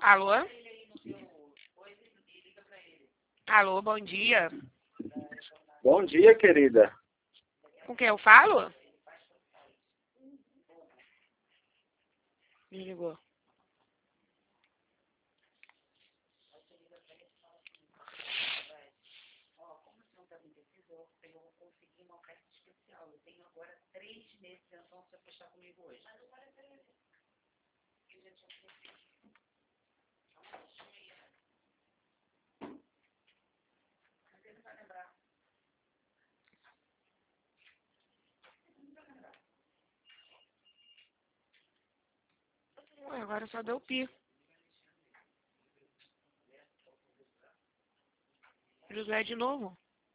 Alô? Alô, bom dia. Bom dia, querida. Com quem eu falo? Desligou. Ué, agora só deu pi. José de novo?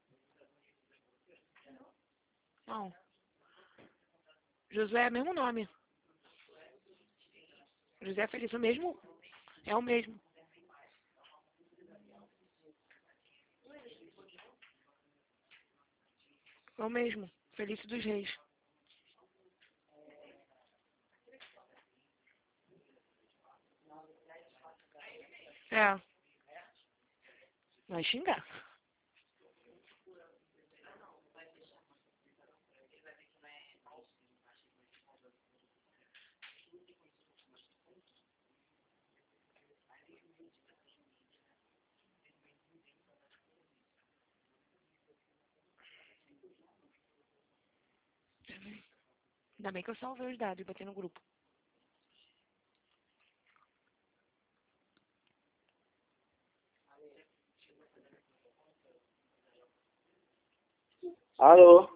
Não. José é o mesmo nome. José Felício, o mesmo? É o mesmo. É o mesmo. Felício dos Reis. É. Vai xingar. Ainda bem que eu salvei os dados e botei no grupo. Alô?